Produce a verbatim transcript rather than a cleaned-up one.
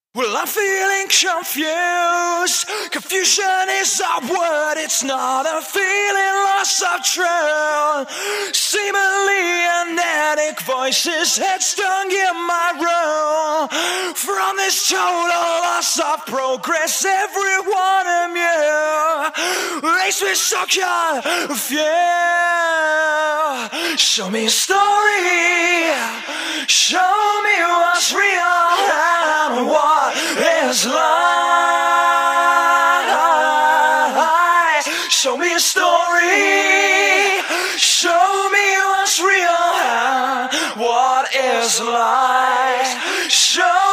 Well, I'm feeling confused. Confusion is our word, it's not a feeling lost of trail. Seemingly anetic voices headstrong in my room. From this total loss of progress, everyone immune. Race with suction, fear. Show me a story. Show me what's real and what is life. Show me a story. Show me what's real and what is life. Show